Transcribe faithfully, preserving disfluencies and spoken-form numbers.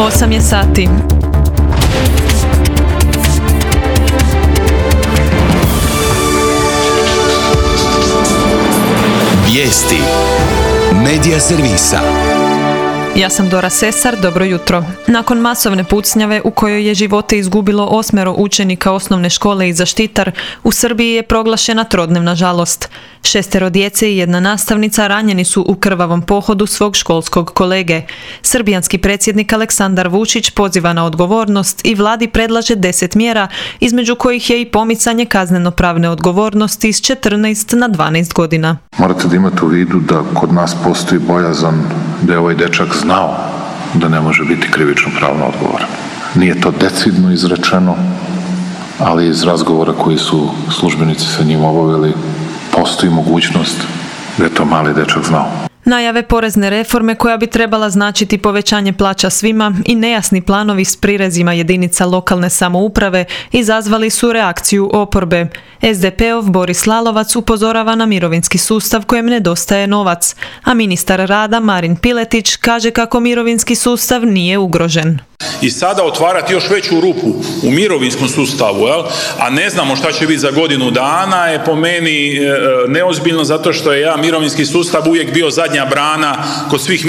osam je sati. Vijesti Medija servisa. Ja sam Dora Sesar, dobro jutro. Nakon masovne pucnjave u kojoj je živote izgubilo osmero učenika osnovne škole i zaštitar, u Srbiji je proglašena trodnevna žalost. Šestero djece i jedna nastavnica ranjeni su u krvavom pohodu svog školskog kolege. Srbijanski predsjednik Aleksandar Vučić poziva na odgovornost i vladi predlaže deset mjera, između kojih je i pomicanje kazneno-pravne odgovornosti s četrnaest na dvanaest godina. Morate da imate u vidu da kod nas postoji bojazan da je ovaj dečak znao da ne može biti krivično pravno odgovoran. Nije to decidno izrečeno, ali iz razgovora koji su službenici sa njim obavili, postoji mogućnost da je to mali dečak znao. Najave porezne reforme koja bi trebala značiti povećanje plaća svima i nejasni planovi s prirezima jedinica lokalne samouprave izazvali su reakciju oporbe. es de pe-ov Boris Lalovac upozorava na mirovinski sustav kojem nedostaje novac, a ministar rada Marin Piletić kaže kako mirovinski sustav nije ugrožen. I sada otvarati još veću rupu u mirovinskom sustavu, jel? A ne znamo šta će biti za godinu dana, je po meni e, neozbiljno, zato što je ja mirovinski sustav uvijek bio zadnja brana kod svih